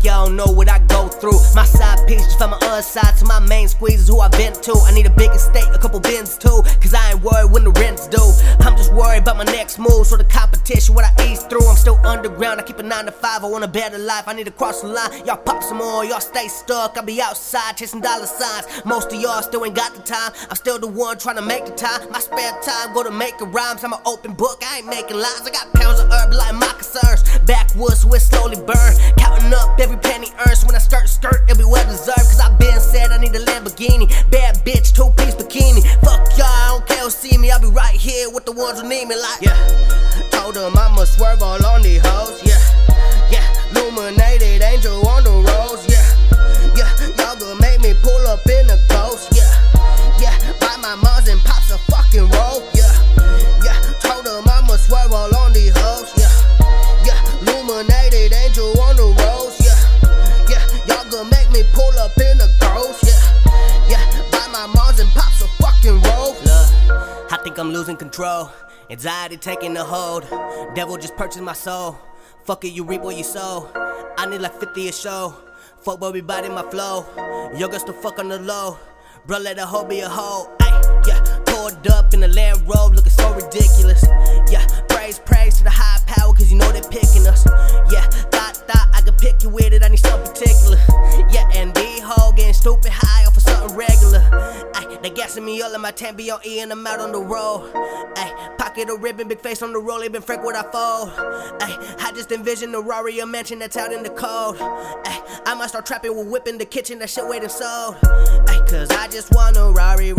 y'all don't know what I go through. My side piece just found my other side, to my main squeeze is who I vent to. I need a big estate, a couple bins too, cause I ain't worried when the rent's due. I'm just worried about my next move, so the competition what I ease through. I'm still underground, I keep a 9 to 5, I want a better life, I need to cross the line. Y'all pop some more, y'all stay stuck, I be outside chasing dollar signs. Most of y'all still ain't got the time, I'm still the one trying to make the time. My spare time go to making rhymes, I'm an open book, I ain't making lies. I got pounds of herb like my concerns, backwoods so it slowly burn. Counting up every penny earned, so when I skirt, it'll be well deserved. Cause I been said I need a Lamborghini, bad bitch, 2-piece bikini. Fuck y'all, I don't care who see me, I'll be right here with the ones who need me like, yeah. Told them I'ma swerve all on these hoes, yeah. Yeah, illuminated angel on the roads, yeah. Yeah, y'all gonna make me pull up in a ghost, yeah. Yeah, buy my moms and pops a fucking roll, yeah. Yeah, told them I'ma swerve all on these hoes, yeah. Yeah, illuminated angel on the roads, yeah. Yeah, y'all gonna make me pull up in a ghost, yeah. Yeah, buy my moms and pops a fucking roll. Look, I think I'm losing control. Anxiety taking a hold. Devil just purchased my soul. Fuck it, you reap what you sow. I need like 50 a show. Fuck everybody my flow. Yoga still fuck on the low. Bro, let a hoe be a hoe. Ay, yeah, pulled up in the Land Rover looking so ridiculous. Yeah, praise to the high power, cause you know they're picking us. Yeah, thought I could pick you with it, I need something particular. Yeah, and these hoes getting stupid high off of something regular. Ay, they gassing me up like my 10 be on E and I'm out on the road. Ay, pocket a ribbon, big face on the roll, been frank what I fold. Ay, I just envision the Rari, a mansion that's out in the cold. Ay, I might start trapping with whipping the kitchen, that shit waiting sold. Ay, cause I just want a Rari.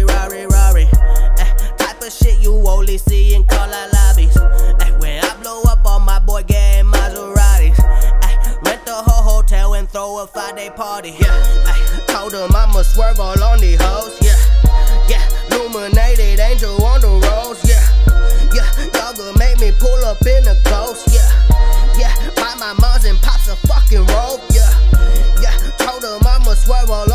Ay, type of shit you only see in car-lot lobbies. Ay, when I blow up on my boy getting Maseratis. Ay, rent the whole hotel and throw a 5-day party. Yeah, ay, told them I'ma swerve all on these hoes. Yeah, yeah, illuminated angel on the roads. Yeah, yeah, y'all gonna make me pull up in a ghost. Yeah, yeah, buy my moms and pops a fucking rope. Yeah, yeah, told them I'ma swerve all